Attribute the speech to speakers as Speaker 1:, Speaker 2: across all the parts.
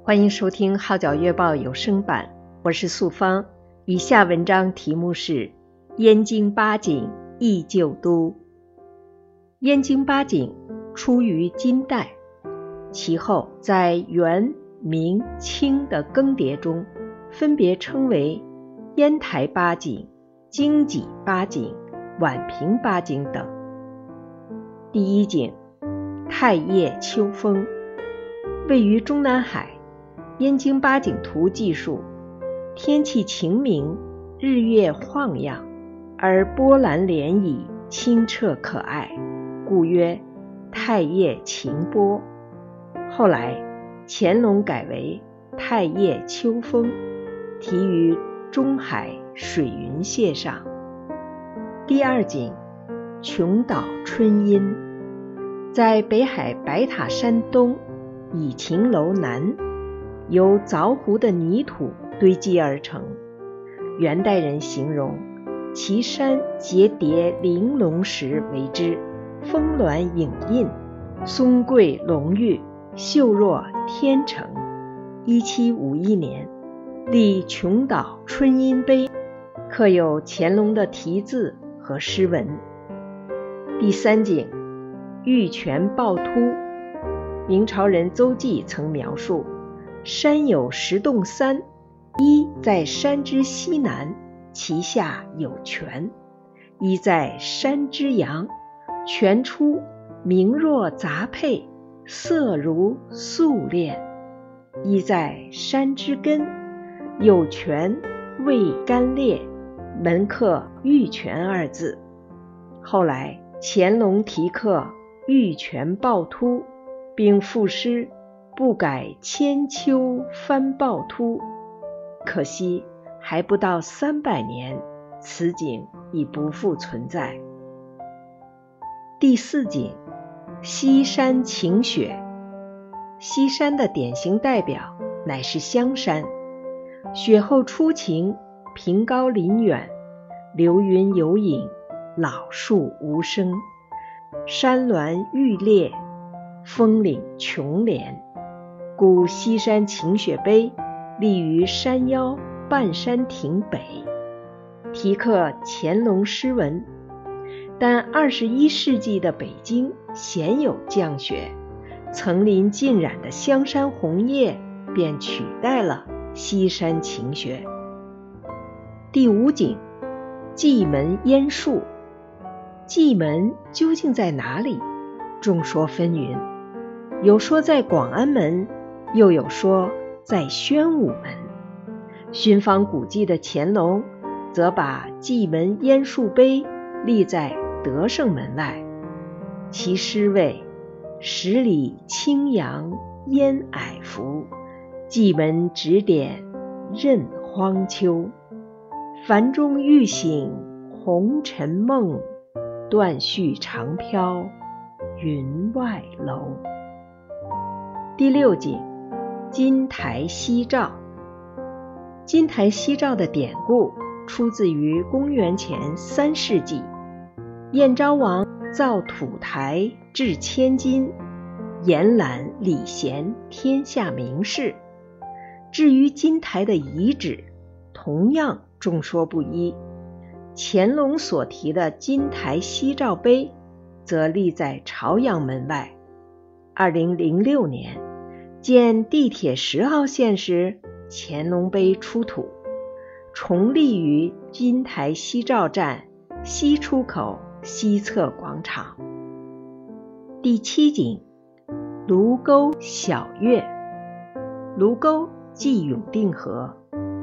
Speaker 1: 欢迎收听号角月报有声版，我是素芳。以下文章题目是燕京八景忆旧都。燕京八景出于金代，其后在元、明、清的更迭中，分别称为烟台八景、京畿八景、宛平八景等。第一景，太液秋风。位于中南海，燕京八景图记述，天气晴明，日月晃漾，而波澜涟漪，清澈可爱，故曰太液晴波。后来乾隆改为太液秋风，题于中海水云榭上。第二景，琼岛春阴。在北海白塔山东以晴楼南，由凿湖的泥土堆积而成。元代人形容其山结叠玲珑石为之，峰峦影印，松桂龙郁，秀若天成。1751年立琼岛春阴碑，刻有乾隆的题字和诗文。第三景，玉泉趵突。明朝人邹忌曾描述，山有10洞3，一在山之西南，其下有泉；一在山之阳，泉出，明若杂佩，色如素炼；一在山之根，有泉，未干裂，门刻玉泉2字。后来乾隆题刻玉泉趵突，并赋诗不改千秋翻趵突。可惜还不到300年，此景已不复存在。第四景，西山晴雪。西山的典型代表乃是香山，雪后初晴，平高林远，流云有影，老树无声，山峦郁列，峰岭琼连。故西山晴雪碑立于山腰半山亭北，题刻乾隆诗文。但21世纪的北京鲜有降雪，层林尽染的香山红叶便取代了西山晴雪。第五景，蓟门烟树。蓟门究竟在哪里？众说纷纭，有说在广安门，又有说在宣武门。寻访古迹的乾隆则把蓟门烟树碑立在德胜门外，其诗谓：十里青杨烟霭浮，蓟门指点任荒丘。凡中欲醒红尘梦，断续长飘云外楼。第六景，金台夕照。金台夕照的典故出自于公元前3世纪，燕昭王造土台制千金，延揽礼贤天下名士。至于金台的遗址，同样众说不一。乾隆所题的金台夕照碑则立在朝阳门外。2006年建地铁10号线时，乾隆碑出土，重立于金台夕照站西出口西侧广场。第七景，卢沟晓月。卢沟即永定河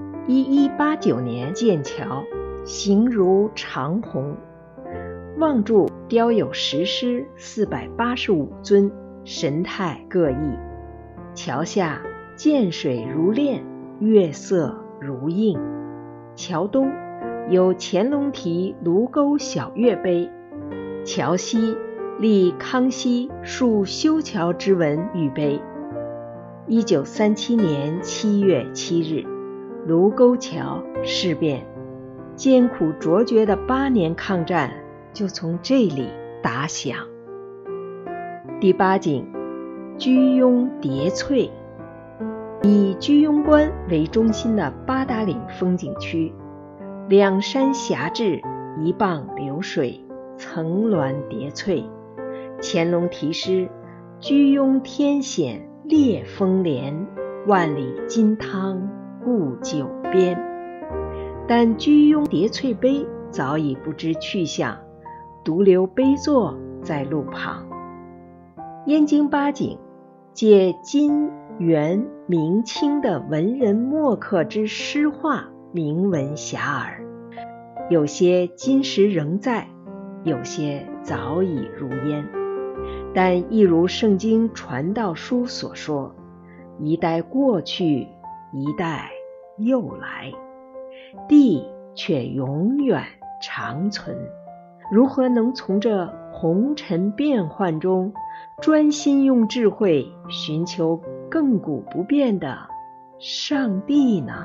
Speaker 1: ，1189年建桥，形如长虹，望柱雕有石狮485尊，神态各异。桥下涧水如练，月色如映。桥东有乾隆题卢沟晓月碑，桥西立康熙树修桥之文玉碑。1937年7月7日，卢沟桥事变，艰苦卓绝的8年抗战就从这里打响。第八景，居庸叠翠。 以居庸关为中心的八达岭风景区，两山峡峙，一傍流水，层峦叠翠。乾隆题诗：居庸天险烈风连，万里金汤故九边。但居庸叠翠碑早已不知去向，独留碑座在路旁。燕京八景借金元明清的文人墨客之诗画名闻遐迩，有些今时仍在，有些早已如烟。但一如圣经传道书所说，一代过去，一代又来，地却永远长存。如何能从这红尘变幻中专心用智慧寻求亘古不变的上帝呢？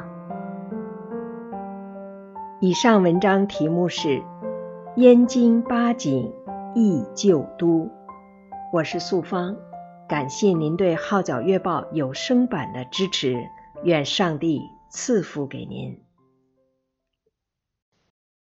Speaker 1: 以上文章题目是燕京八景忆旧都。我是素芳，感谢您对号角月报有声版的支持，愿上帝赐福给您。